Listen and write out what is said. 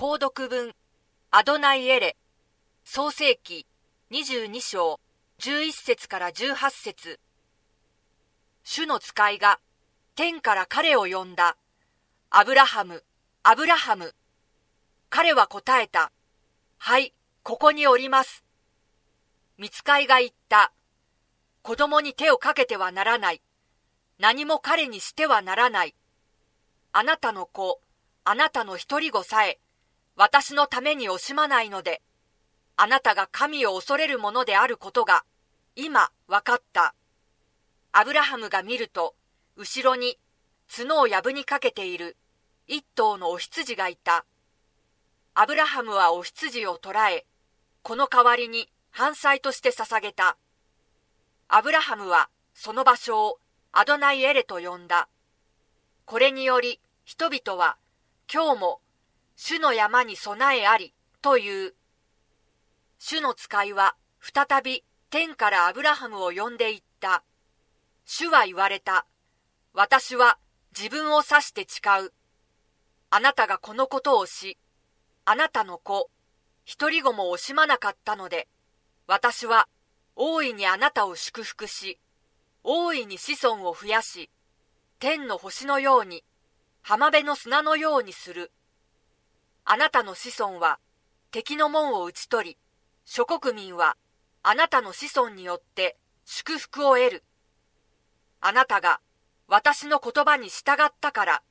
購読文アドナイエレ創世記22章11節から18節。主の使いが天から彼を呼んだ。アブラハム、アブラハム。彼は答えた。はい、ここにおります。御使いが言った。子供に手をかけてはならない。何も彼にしてはならない。あなたの子、あなたの一人子さえ、私のために惜しまないので、あなたが神を恐れるものであることが、今わかった。アブラハムが見ると、後ろに角をやぶにかけている一頭のお羊がいた。アブラハムはお羊を捕らえ、この代わりに燔祭として捧げた。アブラハムはその場所をアドナイエレと呼んだ。これにより人々は今日も主の山に備えありという。主の使いは再び天からアブラハムを呼んでいった。主は言われた。私は自分を指して誓う。あなたがこのことをし、あなたの子、一人子も惜しまなかったので、私は大いにあなたを祝福し、大いに子孫を増やし、天の星のように、浜辺の砂のようにする。あなたの子孫は敵の門を打ち取り、諸国民はあなたの子孫によって祝福を得る。あなたが私の言葉に従ったから、